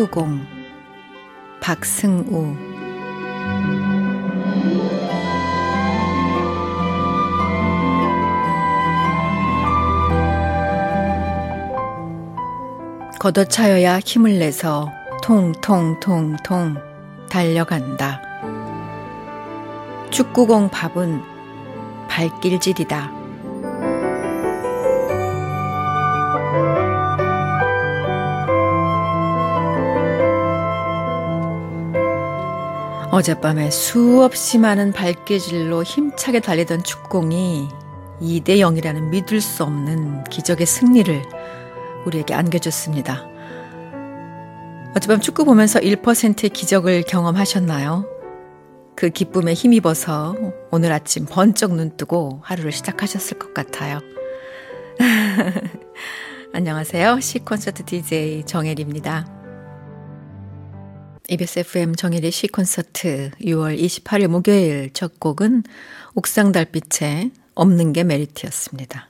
축구공 박승우. 걷어차여야 힘을 내서 통통통통 달려간다. 축구공 밥은 발길질이다. 어젯밤에 수없이 많은 발길질로 힘차게 달리던 축구공이 2대 0이라는 믿을 수 없는 기적의 승리를 우리에게 안겨줬습니다. 어젯밤 축구 보면서 1%의 기적을 경험하셨나요? 그 기쁨에 힘입어서 오늘 아침 번쩍 눈 뜨고 하루를 시작하셨을 것 같아요. 안녕하세요. C콘서트 DJ 정혜리입니다. EBS FM 정혜리 C콘서트 6월 28일 목요일 첫 곡은 옥상 달빛의 없는 게 메리트였습니다.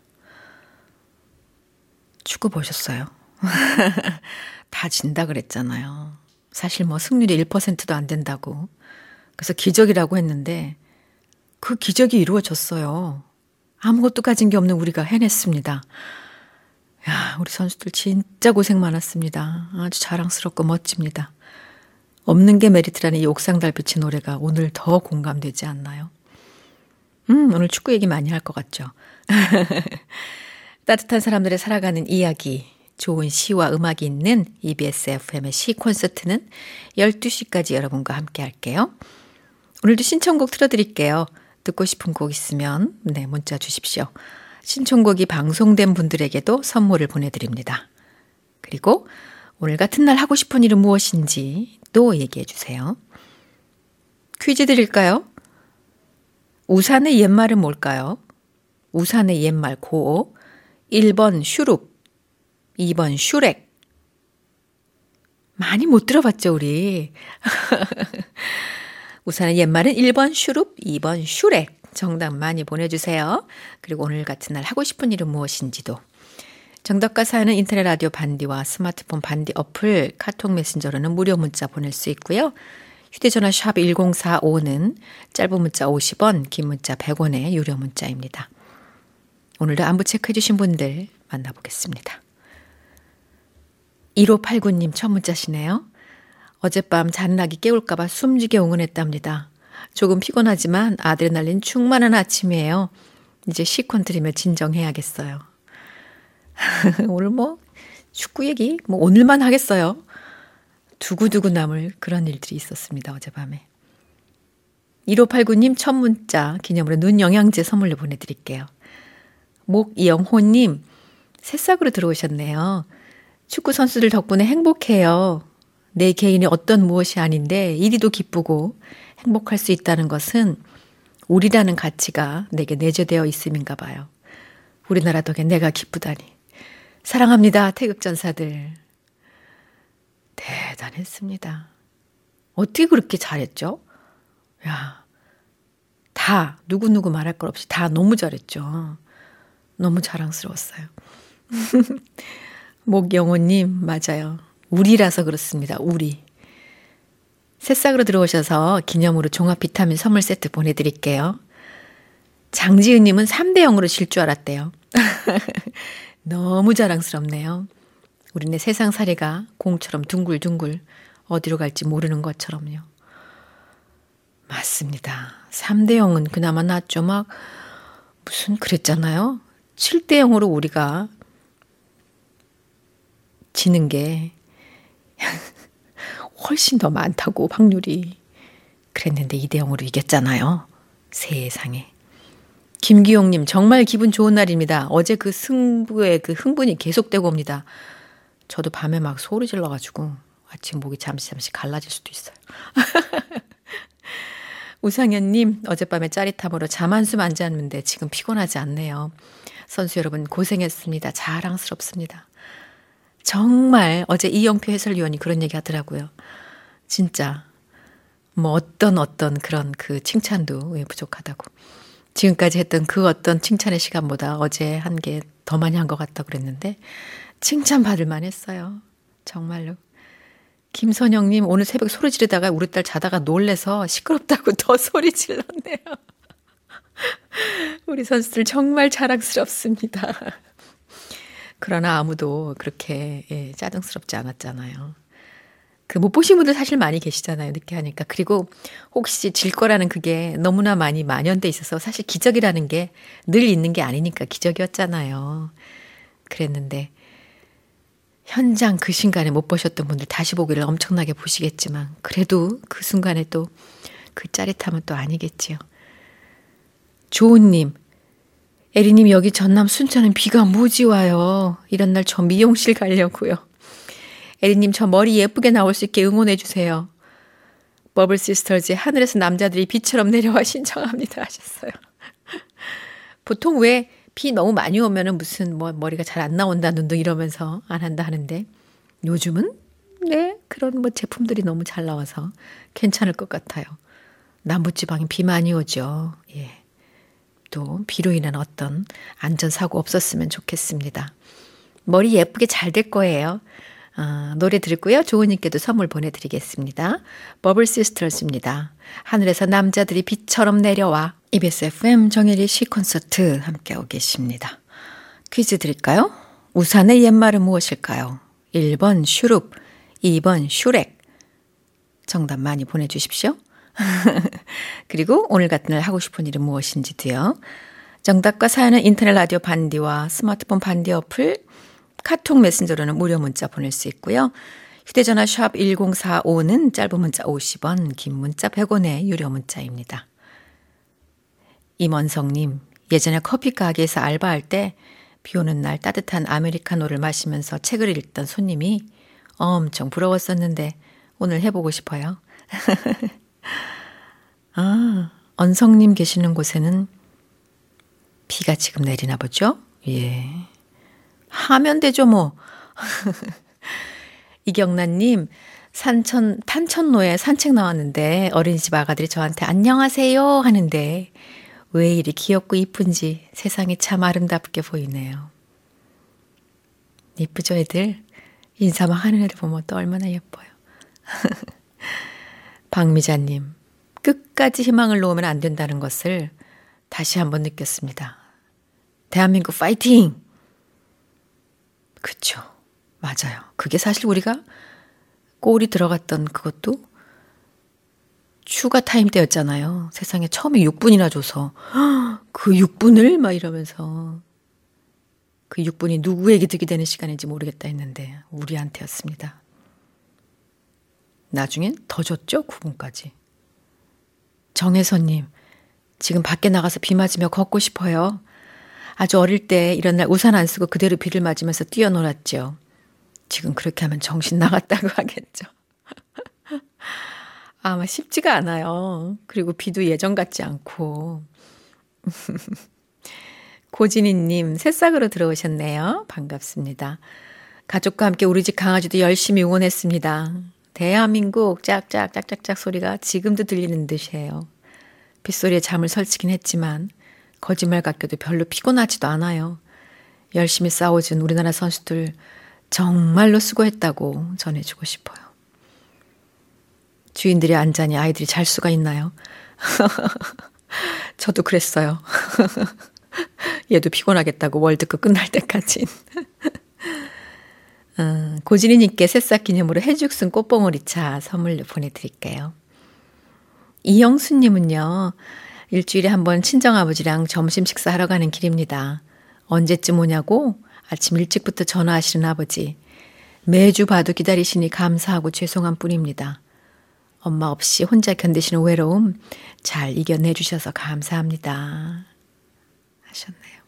축구 보셨어요? 다 진다 그랬잖아요. 사실 뭐 승률이 1%도 안 된다고. 그래서 기적이라고 했는데 그 기적이 이루어졌어요. 아무것도 가진 게 없는 우리가 해냈습니다. 야, 우리 선수들 진짜 고생 많았습니다. 아주 자랑스럽고 멋집니다. 없는 게 메리트라는 이 옥상 달빛의 노래가 오늘 더 공감되지 않나요? 오늘 축구 얘기 많이 할 것 같죠? 따뜻한 사람들의 살아가는 이야기, 좋은 시와 음악이 있는 EBS FM의 C콘서트는 12시까지 여러분과 함께 할게요. 오늘도 신청곡 틀어드릴게요. 듣고 싶은 곡 있으면 문자 주십시오. 신청곡이 방송된 분들에게도 선물을 보내드립니다. 그리고 오늘 같은 날 하고 싶은 일은 무엇인지 또 얘기해 주세요. 퀴즈 드릴까요? 우산의 옛말은 뭘까요? 우산의 옛말 고어. 1번 슈룹, 2번 슈렉. 많이 못 들어봤죠, 우리. 우산의 옛말은 1번 슈룹, 2번 슈렉. 정답 많이 보내주세요. 그리고 오늘 같은 날 하고 싶은 일은 무엇인지도. 정답과 사연은 인터넷 라디오 반디와 스마트폰 반디 어플, 카톡 메신저로는 무료 문자 보낼 수 있고요. 휴대전화 샵 1045는 짧은 문자 50원, 긴 문자 100원의 유료 문자입니다. 오늘도 안부 체크해 주신 분들 만나보겠습니다. 1589님 첫 문자시네요. 어젯밤 잔나기 깨울까 봐 숨지게 응원했답니다. 조금 피곤하지만 아드레날린 충만한 아침이에요. 이제 C콘 들으며 진정해야겠어요. 오늘 축구 얘기 오늘만 하겠어요. 두고두고 남을 그런 일들이 있었습니다. 어젯밤에. 1589님 첫 문자 기념으로 눈 영양제 선물로 보내드릴게요. 목영호님 새싹으로 들어오셨네요. 축구 선수들 덕분에 행복해요. 내 개인이 어떤 무엇이 아닌데 이리도 기쁘고 행복할 수 있다는 것은 우리라는 가치가 내게 내재되어 있음인가 봐요. 우리나라 덕에 내가 기쁘다니. 사랑합니다. 태극전사들. 대단했습니다. 어떻게 그렇게 잘했죠? 야, 다 누구누구 말할 것 없이 다 너무 잘했죠. 너무 자랑스러웠어요. 목영호님 맞아요. 우리라서 그렇습니다. 우리. 새싹으로 들어오셔서 기념으로 종합 비타민 선물 세트 보내드릴게요. 장지은님은 3대 0으로 질 줄 알았대요. 너무 자랑스럽네요. 우리네 세상살이가 공처럼 둥글둥글 어디로 갈지 모르는 것처럼요. 맞습니다. 3대 0은 그나마 낫죠. 무슨 그랬잖아요. 7대 0으로 우리가 지는 게 훨씬 더 많다고 확률이. 그랬는데 2대 0으로 이겼잖아요. 세상에. 김기용님 정말 기분 좋은 날입니다. 어제 그 승부의 그 흥분이 계속되고 옵니다. 저도 밤에 막 소리 질러가지고 아침 목이 잠시 갈라질 수도 있어요. 우상현님 어젯밤에 짜릿함으로 잠 한숨 안 잤는데 지금 피곤하지 않네요. 선수 여러분 고생했습니다. 자랑스럽습니다. 정말 어제 이영표 해설위원이 그런 얘기 하더라고요. 진짜 어떤 그런 그 칭찬도 부족하다고. 지금까지 했던 그 어떤 칭찬의 시간보다 어제 한 게 더 많이 한 것 같다고 그랬는데 칭찬받을 만했어요. 정말로. 김선영님, 오늘 새벽에 소리 지르다가 우리 딸 자다가 놀래서 시끄럽다고 더 소리 질렀네요. 우리 선수들 정말 자랑스럽습니다. 그러나 아무도 그렇게 짜증스럽지 않았잖아요. 그 못 보신 분들 사실 많이 계시잖아요. 늦게 하니까. 그리고 혹시 질 거라는 그게 너무나 많이 만연돼 있어서 사실 기적이라는 게 늘 있는 게 아니니까 기적이었잖아요. 그랬는데 현장 그 순간에 못 보셨던 분들 다시 보기를 엄청나게 보시겠지만 그래도 그 순간에 또 그 짜릿함은 또 아니겠지요. 조은님, 에리님 여기 전남 순천은 비가 무지 와요. 이런 날 저 미용실 가려고요. 에리님 저 머리 예쁘게 나올 수 있게 응원해 주세요. 버블 시스터즈의 하늘에서 남자들이 비처럼 내려와 신청합니다 하셨어요. 보통 왜 비 너무 많이 오면은 무슨 뭐 머리가 잘 안 나온다는 등 이러면서 안 한다 하는데 요즘은 네 그런 뭐 제품들이 너무 잘 나와서 괜찮을 것 같아요. 남부지방에 비 많이 오죠. 예. 또 비로 인한 어떤 안전사고 없었으면 좋겠습니다. 머리 예쁘게 잘 될 거예요. 노래 들고요. 조은님께도 선물 보내드리겠습니다. 버블 시스터즈입니다. 하늘에서 남자들이 비처럼 내려와. EBS FM 정혜리 시 콘서트 함께하고 계십니다. 퀴즈 드릴까요? 우산의 옛말은 무엇일까요? 1번 슈룹, 2번 슈렉. 정답 많이 보내주십시오. 그리고 오늘 같은 날 하고 싶은 일은 무엇인지도요. 정답과 사연은 인터넷 라디오 반디와 스마트폰 반디 어플, 카톡 메신저로는 무료 문자 보낼 수 있고요. 휴대전화 샵 1045는 짧은 문자 50원, 긴 문자 100원의 유료 문자입니다. 임원성님, 예전에 커피 가게에서 알바할 때 비 오는 날 따뜻한 아메리카노를 마시면서 책을 읽던 손님이 엄청 부러웠었는데 오늘 해보고 싶어요. 언성님 계시는 곳에는 비가 지금 내리나 보죠? 예. 하면 되죠, 뭐. 이경란님, 탄천로에 산책 나왔는데 어린이집 아가들이 저한테 안녕하세요 하는데 왜 이리 귀엽고 이쁜지 세상이 참 아름답게 보이네요. 이쁘죠, 애들? 인사만 하는 애들 보면 또 얼마나 예뻐요. 박미자님, 끝까지 희망을 놓으면 안 된다는 것을 다시 한번 느꼈습니다. 대한민국 파이팅! 그쵸. 맞아요. 그게 사실 우리가 골이 들어갔던 그것도 추가 타임 때였잖아요. 세상에 처음에 6분이나 줘서 그 6분을 막 이러면서 그 6분이 누구에게 득이 되는 시간인지 모르겠다 했는데 우리한테였습니다. 나중엔 더 줬죠. 9분까지. 정혜선님, 지금 밖에 나가서 비 맞으며 걷고 싶어요. 아주 어릴 때 이런 날 우산 안 쓰고 그대로 비를 맞으면서 뛰어놀았죠. 지금 그렇게 하면 정신 나갔다고 하겠죠. 아마 쉽지가 않아요. 그리고 비도 예전 같지 않고. 고진희님, 새싹으로 들어오셨네요. 반갑습니다. 가족과 함께 우리 집 강아지도 열심히 응원했습니다. 대한민국 짝짝짝짝짝 소리가 지금도 들리는 듯이에요. 빗소리에 잠을 설치긴 했지만 거짓말 같게도 별로 피곤하지도 않아요. 열심히 싸워준 우리나라 선수들 정말로 수고했다고 전해주고 싶어요. 주인들이 안 자니 아이들이 잘 수가 있나요? 저도 그랬어요. 얘도 피곤하겠다고 월드컵 끝날 때까지. 고진희님께 새싹 기념으로 해죽순 꽃봉오리차 선물 보내드릴게요. 이영수님은요. 일주일에 한 번 친정아버지랑 점심 식사하러 가는 길입니다. 언제쯤 오냐고 아침 일찍부터 전화하시는 아버지. 매주 봐도 기다리시니 감사하고 죄송한 뿐입니다. 엄마 없이 혼자 견디시는 외로움 잘 이겨내 주셔서 감사합니다. 하셨네요.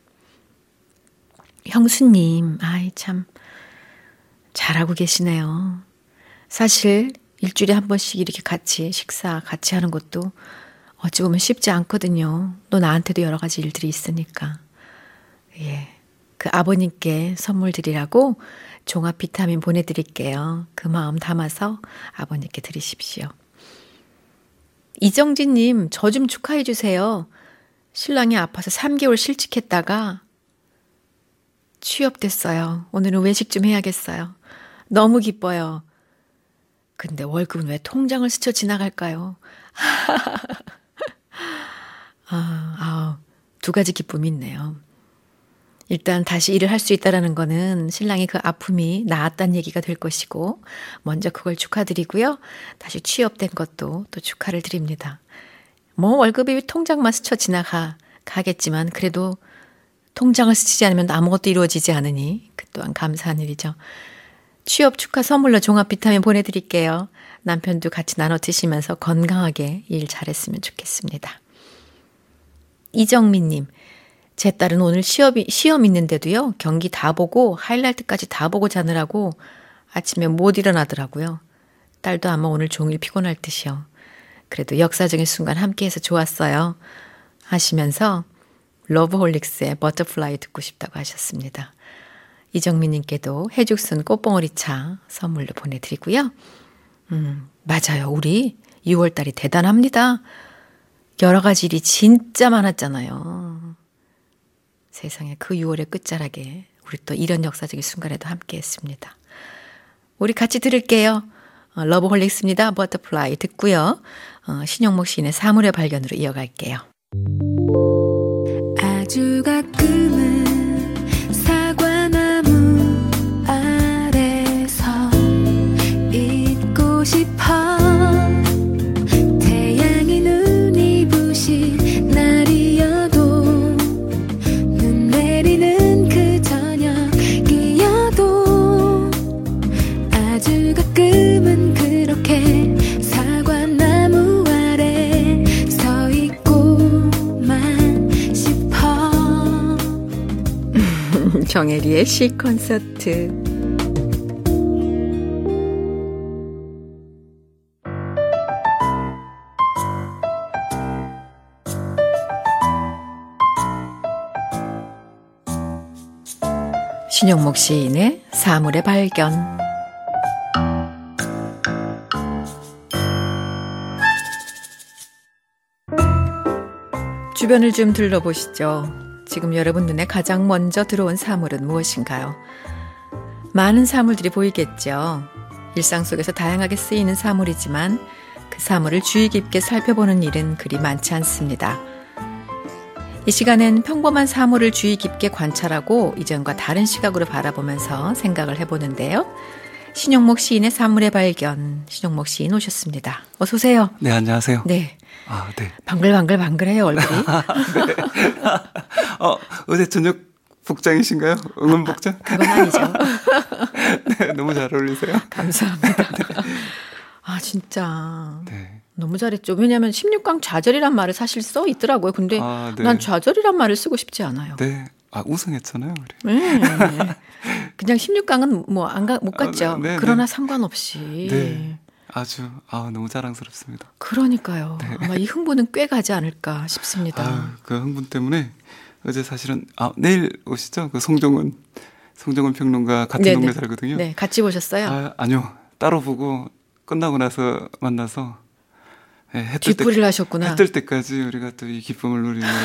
형수님, 아이 참 잘하고 계시네요. 사실 일주일에 한 번씩 이렇게 같이 식사 같이 하는 것도 어찌 보면 쉽지 않거든요. 또 나한테도 여러 가지 일들이 있으니까. 예, 그 아버님께 선물 드리라고 종합 비타민 보내드릴게요. 그 마음 담아서 아버님께 드리십시오. 이정진님, 저 좀 축하해 주세요. 신랑이 아파서 3개월 실직했다가 취업됐어요. 오늘은 외식 좀 해야겠어요. 너무 기뻐요. 근데 월급은 왜 통장을 스쳐 지나갈까요? 두 가지 기쁨이 있네요. 일단 다시 일을 할 수 있다는 거는 신랑이 그 아픔이 나았다는 얘기가 될 것이고 먼저 그걸 축하드리고요. 다시 취업된 것도 또 축하를 드립니다. 뭐 월급이 통장만 스쳐 가겠지만 그래도 통장을 스치지 않으면 아무것도 이루어지지 않으니 그 또한 감사한 일이죠. 취업 축하 선물로 종합 비타민 보내드릴게요. 남편도 같이 나눠 드시면서 건강하게 일 잘했으면 좋겠습니다. 이정민님, 제 딸은 오늘 시험 있는데도요. 경기 다 보고 하이라이트까지 다 보고 자느라고 아침에 못 일어나더라고요. 딸도 아마 오늘 종일 피곤할 듯이요. 그래도 역사적인 순간 함께해서 좋았어요. 하시면서 러브홀릭스의 버터플라이 듣고 싶다고 하셨습니다. 이정민님께도 해죽순 꽃봉오리차 선물로 보내드리고요. 맞아요. 우리 6월달이 대단합니다. 여러 가지 일이 진짜 많았잖아요. 세상에 그 6월의 끝자락에 우리 또 이런 역사적인 순간에도 함께 했습니다. 우리 같이 들을게요. 러브홀릭스입니다. 버터플라이 듣고요. 신영목 시인의 사물의 발견으로 이어갈게요. 아주 가끔은 사과나무 아래서 잊고 싶어. 태양이 눈이 부신 날이어도 눈 내리는 그 저녁이어도 아주 가끔은 그렇게 사과나무 아래 서 있고만 싶어. 정혜리의 시콘서트. 신영목 시인의 사물의 발견. 주변을 좀 둘러보시죠. 지금 여러분 눈에 가장 먼저 들어온 사물은 무엇인가요? 많은 사물들이 보이겠죠. 일상 속에서 다양하게 쓰이는 사물이지만 그 사물을 주의 깊게 살펴보는 일은 그리 많지 않습니다. 이 시간엔 평범한 사물을 주의 깊게 관찰하고 이전과 다른 시각으로 바라보면서 생각을 해보는데요. 신영목 시인의 사물의 발견, 신영목 시인 오셨습니다. 어서 오세요. 네, 안녕하세요. 네. 네. 방글방글방글해요, 얼굴이. 네. 어제 저녁 복장이신가요? 응원 복장? 그건 아니죠. 네, 너무 잘 어울리세요. 감사합니다. 네. 진짜. 네. 너무 잘했죠. 왜냐하면 16강 좌절이란 말을 사실 써 있더라고요. 근데 네. 난 좌절이란 말을 쓰고 싶지 않아요. 네. 우승했잖아요, 우리. 네. 그냥 16강은 못 갔죠. 네, 그러나 네. 상관없이. 네. 아주 너무 자랑스럽습니다. 그러니까요. 네. 아마 이 흥분은 꽤 가지 않을까 싶습니다. 그 흥분 때문에 어제 사실은 내일 오시죠? 그 송정은 평론가 같은 네네. 동네 살거든요. 네, 같이 보셨어요? 아니요. 따로 보고 끝나고 나서 만나서 뒷풀이를 하셨구나. 해 뜰 때까지 우리가 또 이 기쁨을 누리느라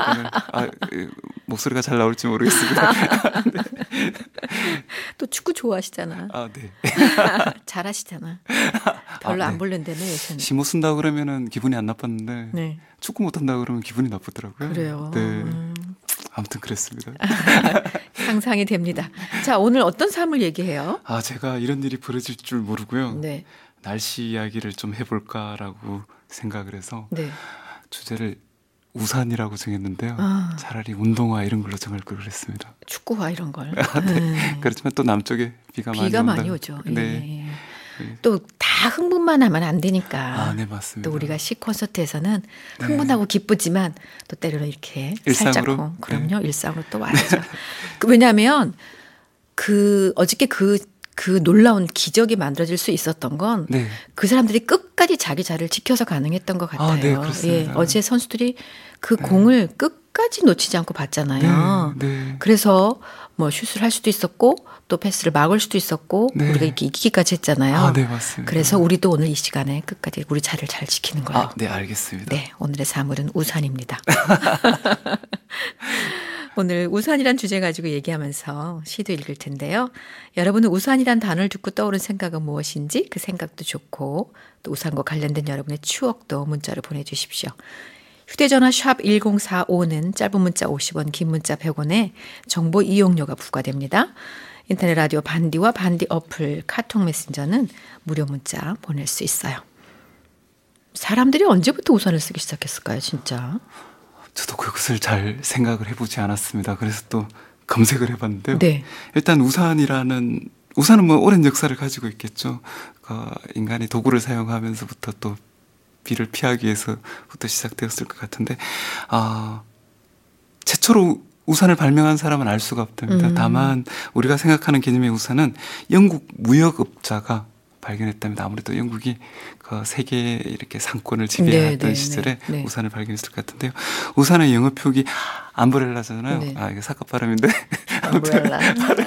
목소리가 잘 나올지 모르겠습니다. 네. 또 축구 좋아하시잖아. 네. 잘하시잖아. 별로 안 볼른다며 요새는. 시 못 쓴다고 그러면은 기분이 안 나빴는데 네. 축구 못 한다고 그러면 기분이 나쁘더라고요. 그래요. 네. 아무튼 그랬습니다. 상상이 됩니다. 자, 오늘 어떤 삶을 얘기해요? 제가 이런 일이 벌어질 줄 모르고요. 네. 날씨 이야기를 좀 해볼까라고 생각을 해서 네. 주제를 우산이라고 정했는데요. 차라리 운동화 이런 걸로 정할 걸 그랬습니다. 축구화 이런 걸. 네. 그렇지만 또 남쪽에 비가 많이 오죠. 네. 또 다 흥분만 하면 안 되니까. 네, 맞습니다. 또 우리가 시 콘서트에서는 흥분하고 기쁘지만 또 때로는 이렇게 일상으로? 살짝 그럼요. 일상으로 또 와야죠. 왜냐하면 어저께 그 놀라운 기적이 만들어질 수 있었던 건 그 사람들이 끝까지 자기 자리를 지켜서 가능했던 것 같아요. 네, 그렇습니다. 어제 선수들이 그 공을 끝까지 놓치지 않고 봤잖아요. 네. 그래서 뭐 슛을 할 수도 있었고 또 패스를 막을 수도 있었고 우리가 이렇게 이기기까지 했잖아요. 네, 맞습니다. 그래서 우리도 오늘 이 시간에 끝까지 우리 자리를 잘 지키는 걸로. 네, 알겠습니다. 네, 오늘의 사물은 우산입니다. 오늘 우산이란 주제 가지고 얘기하면서 시도 읽을 텐데요. 여러분은 우산이란 단어를 듣고 떠오른 생각은 무엇인지 그 생각도 좋고 또 우산과 관련된 여러분의 추억도 문자로 보내주십시오. 휴대전화 샵 1045는 짧은 문자 50원, 긴 문자 100원에 정보 이용료가 부과됩니다. 인터넷 라디오 반디와 반디 어플 카톡 메신저는 무료 문자 보낼 수 있어요. 사람들이 언제부터 우산을 쓰기 시작했을까요, 진짜? 저도 그것을 잘 생각을 해보지 않았습니다. 그래서 또 검색을 해봤는데요. 네. 일단 우산은 뭐 오랜 역사를 가지고 있겠죠. 인간이 도구를 사용하면서부터 또 비를 피하기 위해서부터 시작되었을 것 같은데, 최초로 우산을 발명한 사람은 알 수가 없답니다. 다만 우리가 생각하는 개념의 우산은 영국 무역업자가 발견했답니다. 아무래도 영국이 그 세계 이렇게 상권을 지배했던 시절에 우산을 발견했을 것 같은데요. 우산의 영어 표기 암브렐라잖아요. 네. 이게 사과 발음인데. 암브렐라.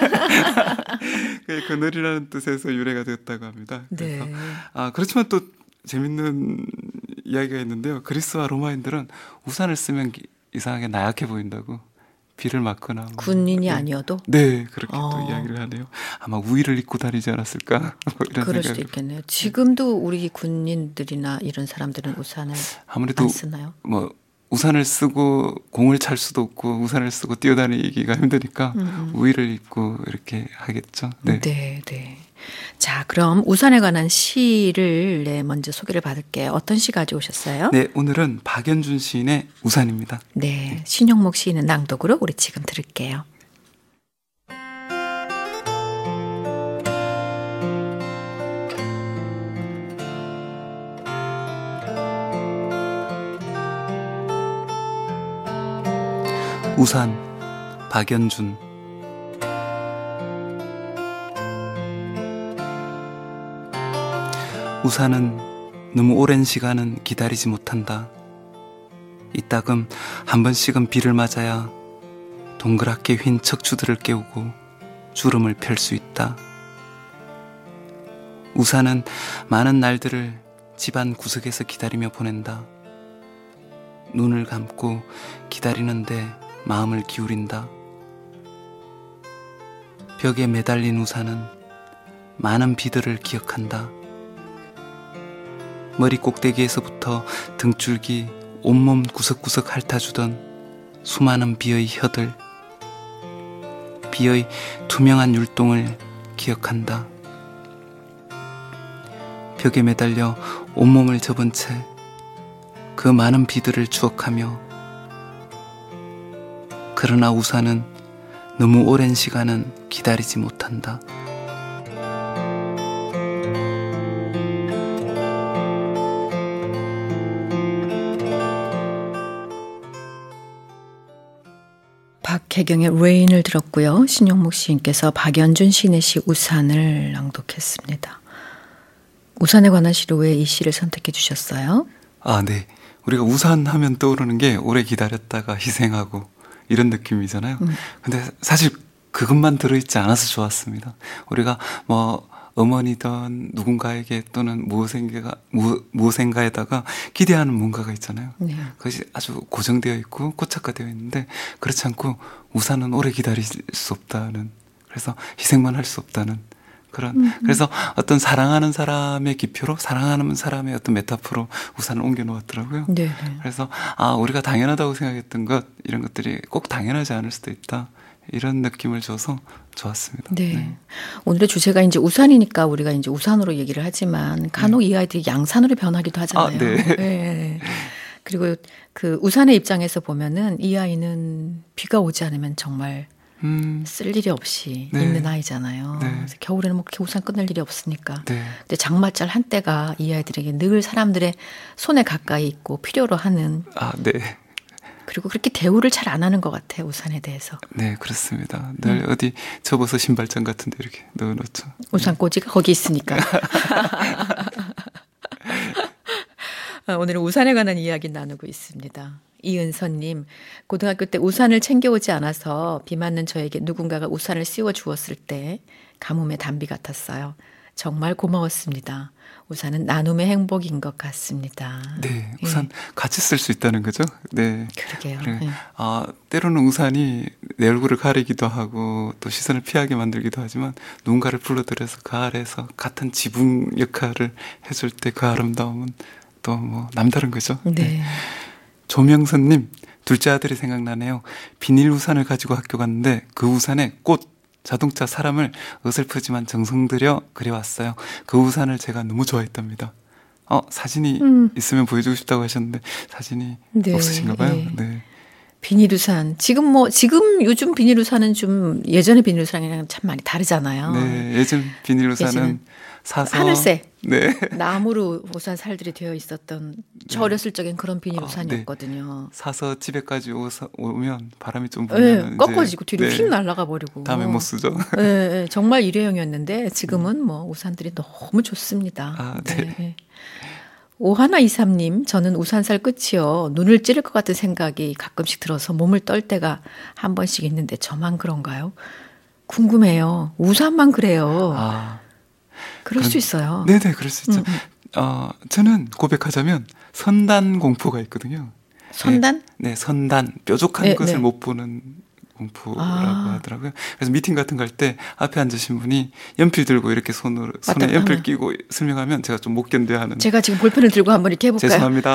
그늘이라는 뜻에서 유래가 되었다고 합니다. 그래서 네. 그렇지만 또 재밌는 이야기가 있는데요. 그리스와 로마인들은 우산을 쓰면 이상하게 나약해 보인다고. 비를 맞거나 군인이 아니어도? 네, 그렇게 또 이야기를 하네요. 아마 우의를 입고 다니지 않았을까? 뭐 이런 그럴 수도 있겠네요. 지금도 우리 군인들이나 이런 사람들은 우산을 아무래도 안 쓰나요? 뭐 우산을 쓰고 공을 찰 수도 없고 우산을 쓰고 뛰어다니기가 힘드니까 우의를 입고 이렇게 하겠죠. 네. 네, 네. 자, 그럼 우산에 관한 시를 먼저 소개를 받을게요. 어떤 시 가져오셨어요? 네, 오늘은 박연준 시인의 우산입니다. 네, 신용목 시인의 낭독으로 우리 지금 들을게요. 우산, 박연준. 우산은 너무 오랜 시간은 기다리지 못한다. 이따금 한 번씩은 비를 맞아야 동그랗게 휜 척추들을 깨우고 주름을 펼 수 있다. 우산은 많은 날들을 집안 구석에서 기다리며 보낸다. 눈을 감고 기다리는데 마음을 기울인다. 벽에 매달린 우산은 많은 비들을 기억한다. 머리 꼭대기에서부터 등줄기 온몸 구석구석 핥아주던 수많은 비의 혀들, 비의 투명한 율동을 기억한다. 벽에 매달려 온몸을 접은 채 그 많은 비들을 추억하며, 그러나 우산은 너무 오랜 시간은 기다리지 못한다. 박혜경의 레인을 들었고요. 신용목 시인께서 박연준 시인의 시 우산을 낭독했습니다. 우산에 관한 시로 왜 이 시를 선택해 주셨어요? 네. 우리가 우산 하면 떠오르는 게 오래 기다렸다가 희생하고 이런 느낌이잖아요. 근데 사실 그것만 들어있지 않아서 좋았습니다. 우리가 뭐 어머니든 누군가에게 또는 무엇인가에다가 기대하는 뭔가가 있잖아요. 네. 그것이 아주 고정되어 있고 고착화되어 있는데, 그렇지 않고 우산은 오래 기다릴 수 없다는, 그래서 희생만 할 수 없다는 그런, 그래서 어떤 사랑하는 사람의 기표로, 사랑하는 사람의 어떤 메타포로 우산을 옮겨 놓았더라고요. 네. 그래서 우리가 당연하다고 생각했던 것, 이런 것들이 꼭 당연하지 않을 수도 있다, 이런 느낌을 줘서 좋았습니다. 네. 네. 오늘의 주제가 이제 우산이니까 우리가 이제 우산으로 얘기를 하지만 간혹 이 아이들이 양산으로 변하기도 하잖아요. 네. 네. 그리고 그 우산의 입장에서 보면은 이 아이는 비가 오지 않으면 정말 쓸 일이 없이 있는 아이잖아요. 네. 그래서 겨울에는 뭐 그렇게 우산 끊을 일이 없으니까. 네. 근데 장마철 한때가 이 아이들에게 늘 사람들의 손에 가까이 있고 필요로 하는. 네. 그리고 그렇게 대우를 잘 안 하는 것 같아요, 우산에 대해서. 네, 그렇습니다. 늘 어디 접어서 신발장 같은 데 이렇게 넣어놓죠. 우산꽂이가 거기 있으니까. 오늘은 우산에 관한 이야기 나누고 있습니다. 이은서님, 고등학교 때 우산을 챙겨오지 않아서 비 맞는 저에게 누군가가 우산을 씌워 주었을 때 가뭄의 단비 같았어요. 정말 고마웠습니다. 우산은 나눔의 행복인 것 같습니다. 네, 우산 같이 쓸 수 있다는 거죠. 네, 그러게요. 때로는 우산이 내 얼굴을 가리기도 하고 또 시선을 피하게 만들기도 하지만 누군가를 불러들여서 그 아래에서 같은 지붕 역할을 해줄 때 그 아름다움은 또 뭐 남다른 거죠. 네. 조명선님, 둘째 아들이 생각나네요. 비닐 우산을 가지고 학교 갔는데 그 우산에 꽃, 자동차, 사람을 어설프지만 정성 들여 그려왔어요. 그 우산을 제가 너무 좋아했답니다. 사진이 있으면 보여주고 싶다고 하셨는데 사진이 네, 없으신가 봐요. 네. 비닐우산. 지금 요즘 비닐우산은 좀 예전의 비닐우산이랑 참 많이 다르잖아요. 네, 예전 비닐우산은 사서 하늘색. 네. 나무로 우산 살들이 되어 있었던 저 어렸을 적엔 그런 비닐우산이었거든요. 네. 사서 집에까지 오면 바람이 좀 불면 꺾어지고 뒤로 휙 날아가 버리고. 다음에 못 쓰죠. 네, 정말 일회용이었는데 지금은 뭐 우산들이 너무 좋습니다. 네. 오하나23님, 저는 우산 살 끝이요. 눈을 찌를 것 같은 생각이 가끔씩 들어서 몸을 떨 때가 한 번씩 있는데 저만 그런가요? 궁금해요. 우산만 그래요. 그럴 수 있어요. 네네, 그럴 수 있죠. 저는 고백하자면 선단 공포가 있거든요. 선단? 네, 선단. 뾰족한 것을 못 보는 공포라고 하더라고요. 그래서 미팅 같은 거 할 때 앞에 앉으신 분이 연필 들고 이렇게 손에 연필 끼고 설명하면 제가 좀 못 견뎌야 하는. 제가 지금 볼펜을 들고 한번 이렇게 해볼까요? 죄송합니다.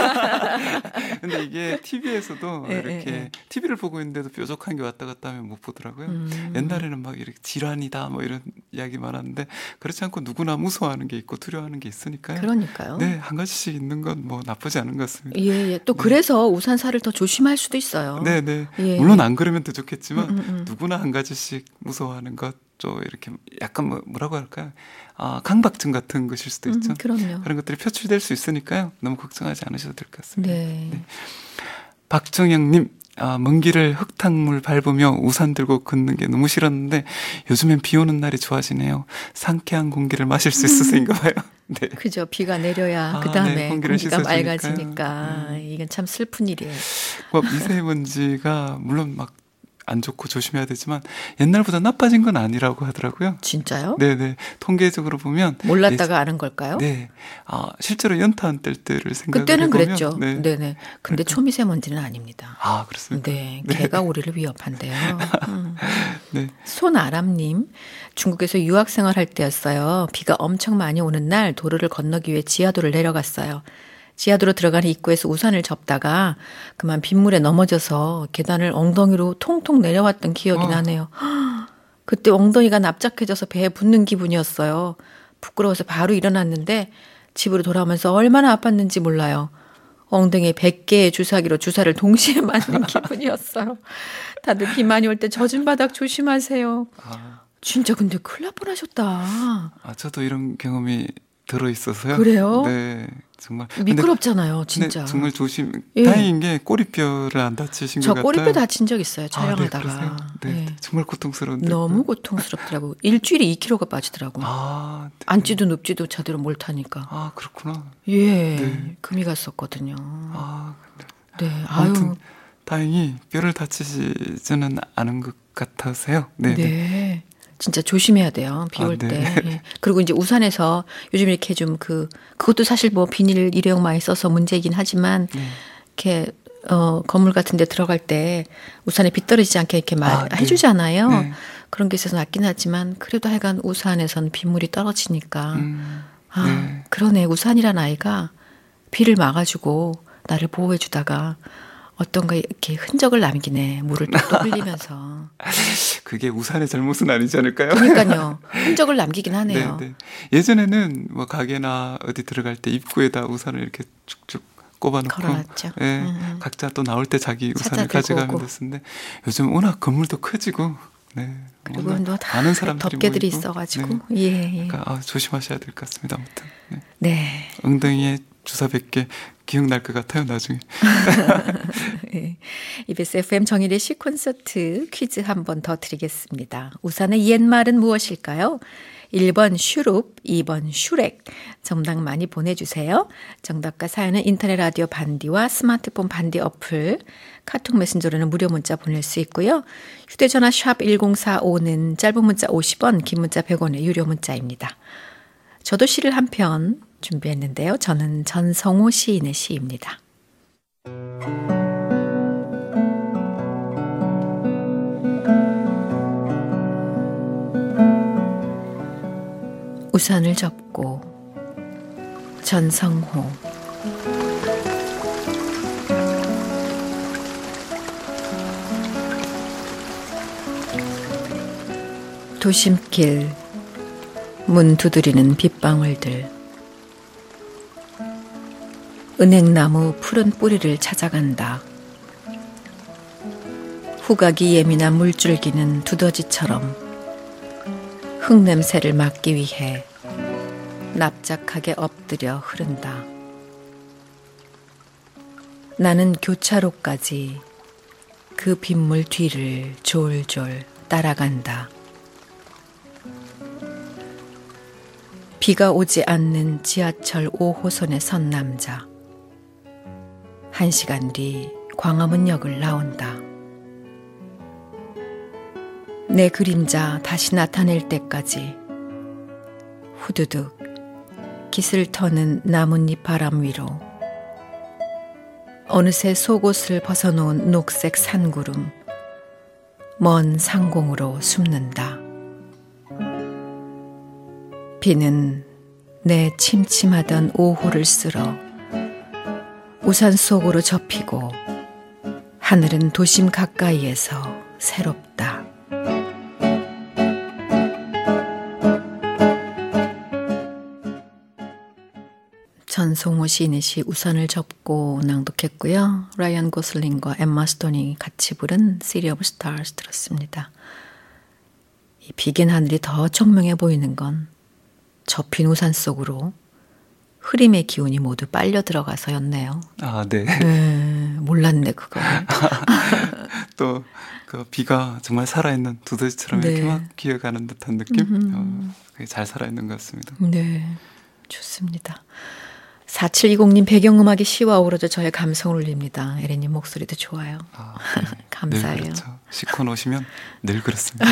근데 이게 TV에서도 이렇게 TV를 보고 있는데도 뾰족한 게 왔다 갔다 하면 못 보더라고요. 옛날에는 막 이렇게 질환이다 뭐 이런 이야기 많았는데 그렇지 않고 누구나 무서워하는 게 있고 두려워하는 게 있으니까요. 그러니까요. 네, 한 가지씩 있는 건 뭐 나쁘지 않은 것 같습니다. 예. 또 그래서 우산살을 더 조심할 수도 있어요. 네. 물론 안 그러면 더 좋겠지만 누구나 한 가지씩 무서워하는 것, 좀 이렇게 약간 뭐라고 할까요? 강박증 같은 것일 수도 있죠. 그럼요. 그런 것들이 표출될 수 있으니까요. 너무 걱정하지 않으셔도 될 것 같습니다. 네. 박정영님, 먼 길을 흙탕물 밟으며 우산 들고 걷는 게 너무 싫었는데 요즘엔 비 오는 날이 좋아지네요. 상쾌한 공기를 마실 수 있어서인가 봐요. 네. 그죠. 비가 내려야 그 다음에 공기가 맑아지니까 이건 참 슬픈 일이에요. 미세먼지가 물론 막 안 좋고 조심해야 되지만 옛날보다 나빠진 건 아니라고 하더라고요. 진짜요? 네네. 통계적으로 보면 몰랐다가 아는 걸까요? 네. 실제로 연타 안 뗄 때를 생각해 보면 그때는 그랬죠. 네네. 근데 초미세먼지는 아닙니다. 그렇습니까? 네. 개가 우리를 위협한대요. 네. 손아람님, 중국에서 유학생활 할 때였어요. 비가 엄청 많이 오는 날 도로를 건너기 위해 지하도를 내려갔어요. 지하도로 들어가는 입구에서 우산을 접다가 그만 빗물에 넘어져서 계단을 엉덩이로 통통 내려왔던 기억이 나네요. 그때 엉덩이가 납작해져서 배에 붙는 기분이었어요. 부끄러워서 바로 일어났는데 집으로 돌아오면서 얼마나 아팠는지 몰라요. 엉덩이에 100개의 주사기로 주사를 동시에 맞는 기분이었어요. 다들 비 많이 올 때 젖은 바닥 조심하세요. 진짜 근데 큰일 날 뻔하셨다. 저도 이런 경험이 들어있어서요. 그래요? 네. 정말 미끄럽잖아요, 진짜. 네, 정말 다행인 게 꼬리뼈를 안 다치신 것 같아요. 저 꼬리뼈 다친 적 있어요, 촬영하다가. 네, 정말 고통스러운데. 너무 고통스럽더라고. 일주일에 2kg가 빠지더라고. 네. 앉지도 눕지도 제대로 못 타니까. 그렇구나. 예, 네. 금이 갔었거든요. 네, 아무튼 다행히 뼈를 다치지는 않은 것 같아서요. 네. 진짜 조심해야 돼요. 비 올 때. 예. 그리고 이제 우산에서 요즘 이렇게 좀 그것도 사실 뭐 비닐 일회용 많이 써서 문제이긴 하지만 이렇게 건물 같은 데 들어갈 때 우산에 빗 떨어지지 않게 이렇게 해주잖아요. 네. 그런 게 있어서 낫긴 하지만 그래도 하여간 우산에선 빗물이 떨어지니까. 그러네. 우산이란 아이가 비를 막아주고 나를 보호해주다가 어떤가 이렇게 흔적을 남기네. 물을 또 흘리면서. 그게 우산의 잘못은 아니지 않을까요? 그러니까요. 흔적을 남기긴 하네요. 네. 예전에는 뭐 가게나 어디 들어갈 때 입구에다 우산을 이렇게 쭉쭉 꼽아놓고 걸어놨죠. 네, 각자 또 나올 때 자기 우산을 가져가면 됐는데 요즘 워낙 건물도 커지고 그리고 많은 사람들이 덮개들이 모이고, 있어가지고 그러니까 조심하셔야 될 것 같습니다. 아무튼 네. 엉덩이에 주사 100개 기억날 것 같아요, 나중에. EBS FM 정일의 시콘서트 퀴즈 한 번 더 드리겠습니다. 우산의 옛말은 무엇일까요? 1번 슈룹, 2번 슈렉. 정답 많이 보내주세요. 정답과 사연은 인터넷 라디오 반디와 스마트폰 반디 어플, 카톡 메신저로는 무료 문자 보낼 수 있고요. 휴대전화 샵 1045는 짧은 문자 50원, 긴 문자 100원의 유료 문자입니다. 저도 시를 한 편 준비했는데요. 저는 전성호 시인의 시입니다. 우산을 접고. 전성호. 도심길, 문 두드리는 빗방울들. 은행나무 푸른 뿌리를 찾아간다. 후각이 예민한 물줄기는 두더지처럼 흙냄새를 막기 위해 납작하게 엎드려 흐른다. 나는 교차로까지 그 빗물 뒤를 졸졸 따라간다. 비가 오지 않는 지하철 5호선에 선 남자. 1시간 뒤 광화문역을 나온다. 내 그림자 다시 나타낼 때까지 후두둑 깃을 터는 나뭇잎 바람 위로 어느새 속옷을 벗어놓은 녹색 산구름 먼 상공으로 숨는다. 비는 내 침침하던 오후를 쓸어 우산 속으로 접히고 하늘은 도심 가까이에서 새롭다. 전성호 시인의 시 우산을 접고 낭독했고요. 라이언 고슬링과 엠마 스톤이 같이 부른 City of Stars 들었습니다. 이 비긴 하늘이 더 청명해 보이는 건 접힌 우산 속으로 흐림의 기운이 모두 빨려 들어가서였네요. 아, 네. 네, 몰랐네 그거. 또 그 비가 정말 살아있는 두더지처럼 네. 이렇게 막 기어가는 듯한 느낌? 그게 잘 살아있는 것 같습니다. 네, 좋습니다. 4720님 배경음악이 시와 어우러져 저의 감성을 울립니다. 에레님 목소리도 좋아요. 아, 네. 감사해요. 늘 그렇죠. 시콘 오시면 늘 그렇습니다.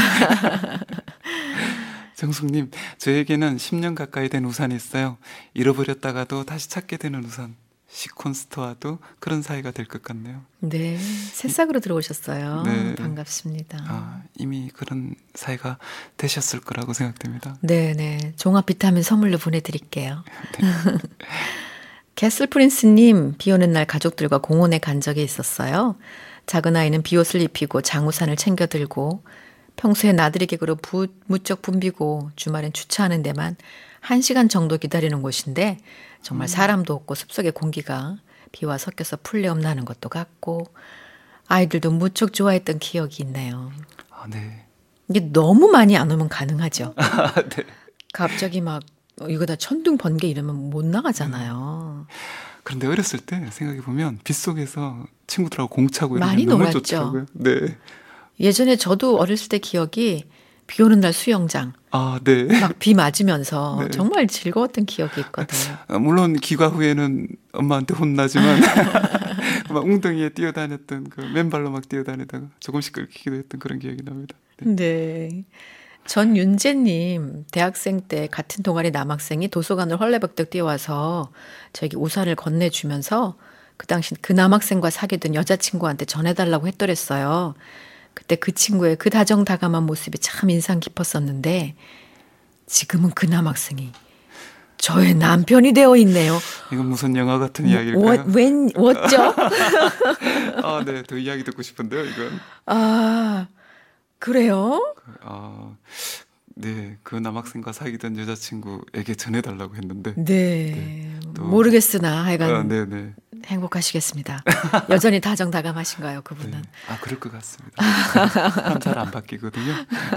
정숙님, 저에게는 10년 가까이 된 우산이 있어요. 잃어버렸다가도 다시 찾게 되는 우산. 시콘스토어도 그런 사이가 될 것 같네요. 네, 새싹으로 들어오셨어요. 네. 반갑습니다. 아, 이미 그런 사이가 되셨을 거라고 생각됩니다. 네. 종합 비타민 선물로 보내드릴게요. 네. 캐슬 프린스님, 비 오는 날 가족들과 공원에 간 적이 있었어요. 작은 아이는 비옷을 입히고 장우산을 챙겨 들고 평소에 나들이 객으로 무척 붐비고 주말엔 주차하는 데만 1시간 정도 기다리는 곳인데 정말 사람도 없고 숲속의 공기가 비와 섞여서 풀레음 나는 것도 같고 아이들도 무척 좋아했던 기억이 있네요. 아, 네. 이게 너무 많이 안 오면 가능하죠. 네. 갑자기 막 이거 다 천둥 번개 이러면 못 나가잖아요. 그런데 어렸을 때 생각해보면 빗속에서 친구들하고 공 차고 이런 많이 게 너무 놀았죠. 좋더라고요. 네. 예전에 저도 어렸을 때 기억이 비 오는 날 수영장. 아, 네. 막 비 맞으면서 네. 정말 즐거웠던 기억이 있거든요. 물론 귀가 후에는 엄마한테 혼나지만 막 웅덩이에 뛰어다녔던 그 맨발로 막 뛰어다니다가 조금씩 긁히기도 했던 그런 기억이 납니다. 네. 네. 전윤재님, 대학생 때 같은 동아리 남학생이 도서관을 헐레벌떡 뛰어와서 저에게 우산을 건네주면서 그 당시 그 남학생과 사귀던 여자친구한테 전해달라고 했더랬어요. 그때 그 친구의 그 다정다감한 모습이 참 인상 깊었었는데 지금은 그 남학생이 저의 남편이 되어 있네요. 이건 무슨 영화 같은 이야기일까요? 어쩌? 아, 네. 더 이야기 듣고 싶은데요, 이건. 아, 그래요? 아, 네. 그 남학생과 사귀던 여자친구에게 전해달라고 했는데. 네. 모르겠으나 하여간 네네. 행복하시겠습니다. 여전히 다정다감하신가요, 그분은? 네. 아, 그럴 것 같습니다. 사람 잘 안 바뀌거든요.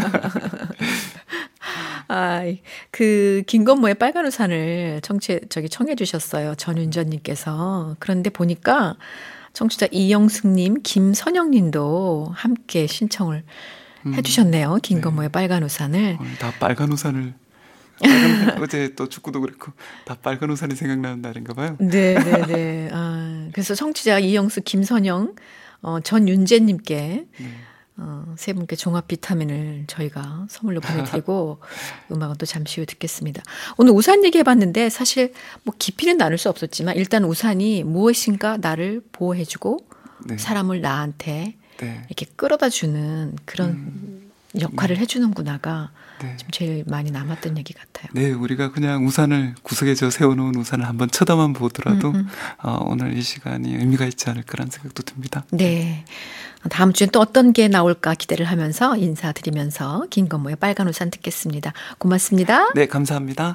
아, 그 김건모의 빨간 우산을 청해 주셨어요. 전윤전님께서. 그런데 보니까 청취자 이영숙님, 김선영님도 함께 신청을 해주셨네요. 김건모의 빨간 우산을. 오늘 다 빨간 우산을 어제 또 축구도 그렇고 다 빨간 우산이 생각나는 날인가 봐요. 네네네. 그래서 청취자 이영수, 김선영, 전윤재님께 세 분께 종합 비타민을 저희가 선물로 보내드리고 음악은 또 잠시 후에 듣겠습니다. 오늘 우산 얘기해봤는데 사실 뭐 깊이는 나눌 수 없었지만 일단 우산이 무엇인가 나를 보호해주고 네. 사람을 나한테 네. 이렇게 끌어다 주는 그런 역할을 해주는구나가 네. 좀 제일 많이 남았던 얘기 같아요. 네, 우리가 그냥 우산을 구석에 세워놓은 우산을 한번 쳐다만 보더라도 오늘 이 시간이 의미가 있지 않을까라는 생각도 듭니다. 네, 다음 주엔 또 어떤 게 나올까 기대를 하면서 인사드리면서 김건모의 빨간 우산 듣겠습니다. 고맙습니다. 네, 감사합니다.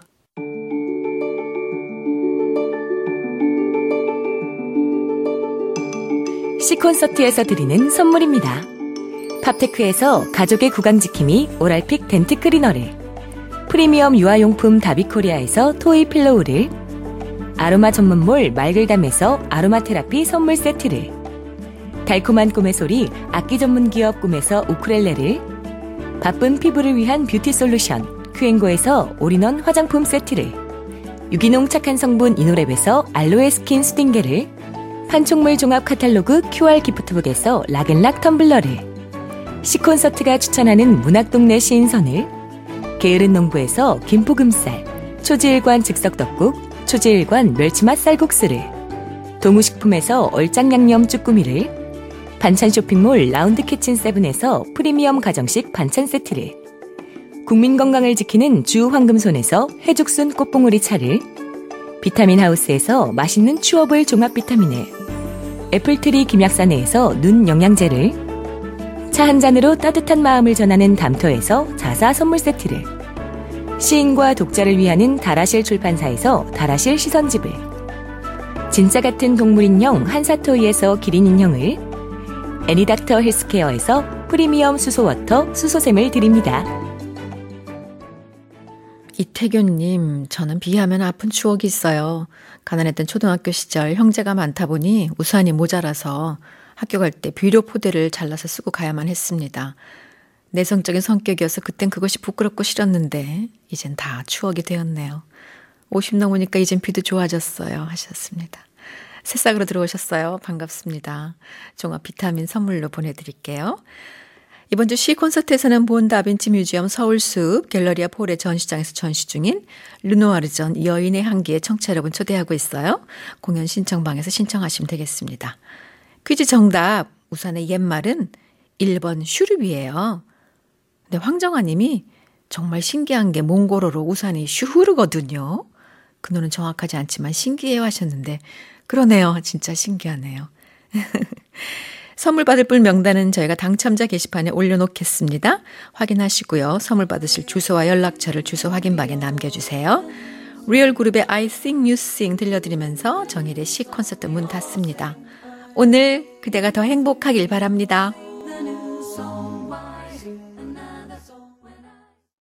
C콘서트에서 드리는 선물입니다. 팝테크에서 가족의 구강지킴이 오랄픽 덴트 클리너를, 프리미엄 유아용품 다비코리아에서 토이 필로우를, 아로마 전문몰 말글담에서 아로마 테라피 선물 세트를, 달콤한 꿈의 소리 악기 전문 기업 꿈에서 우쿨렐레를, 바쁜 피부를 위한 뷰티 솔루션 큐앤고에서 올인원 화장품 세트를, 유기농 착한 성분 이노랩에서 알로에 스킨 수딩게를, 판촉물 종합 카탈로그 QR 기프트북에서 락앤락 텀블러를, C콘서트가 추천하는 문학동네 시인선을, 게으른 농부에서 김포금쌀, 초지일관 즉석떡국, 초지일관 멸치맛 쌀국수를, 동우식품에서 얼짱양념 쭈꾸미를, 반찬 쇼핑몰 라운드키친세븐에서 프리미엄 가정식 반찬 세트를, 국민 건강을 지키는 주 황금손에서 해죽순 꽃봉오리 차를, 비타민 하우스에서 맛있는 추어볼 종합 비타민을, 애플트리 김약사내에서 눈 영양제를, 차 한 잔으로 따뜻한 마음을 전하는 담터에서 자사 선물 세트를, 시인과 독자를 위하는 다라실 출판사에서 다라실 시선집을, 진짜 같은 동물 인형 한사토이에서 기린 인형을, 애니닥터 헬스케어에서 프리미엄 수소워터 수소샘을 드립니다. 이태균님, 저는 비하면 아픈 추억이 있어요. 가난했던 초등학교 시절 형제가 많다 보니 우산이 모자라서 학교 갈 때 비료 포대를 잘라서 쓰고 가야만 했습니다. 내성적인 성격이어서 그땐 그것이 부끄럽고 싫었는데 이젠 다 추억이 되었네요. 50 넘으니까 이젠 비도 좋아졌어요 하셨습니다. 새싹으로 들어오셨어요. 반갑습니다. 종합 비타민 선물로 보내드릴게요. 이번 주 C콘서트에서는 본 다빈치 뮤지엄 서울숲 갤러리아 폴의 전시장에서 전시 중인 르누아르전 여인의 향기에 청취자 여러분 초대하고 있어요. 공연 신청방에서 신청하시면 되겠습니다. 퀴즈 정답, 우산의 옛말은 1번 슈룹이에요. 근데 황정아 님이 정말 신기한 게 몽골어로 우산이 슈후르거든요. 그 노는 정확하지 않지만 신기해요 하셨는데 그러네요. 진짜 신기하네요. 선물 받을 분 명단은 저희가 당첨자 게시판에 올려놓겠습니다. 확인하시고요. 선물 받으실 주소와 연락처를 주소 확인방에 남겨주세요. 리얼그룹의 I Think You Sing 들려드리면서 정일의 C콘서트 문 닫습니다. 오늘 그대가 더 행복하길 바랍니다.